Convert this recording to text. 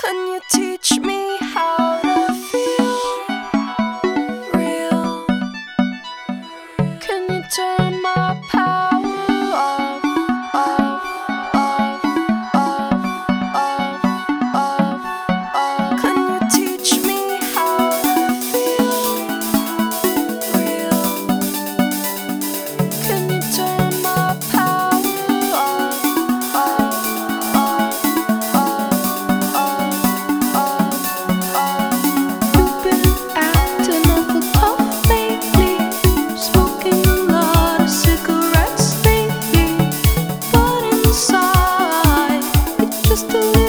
Can you teach me how to feel real? Can you turn my power off, off, off, off, off, off, off? Can you teach me how to feel real? Can you turn my power off, off, off, off, off, off, off? You've been acting awful tough lately, smoking a lot of cigarettes lately, but inside you're just a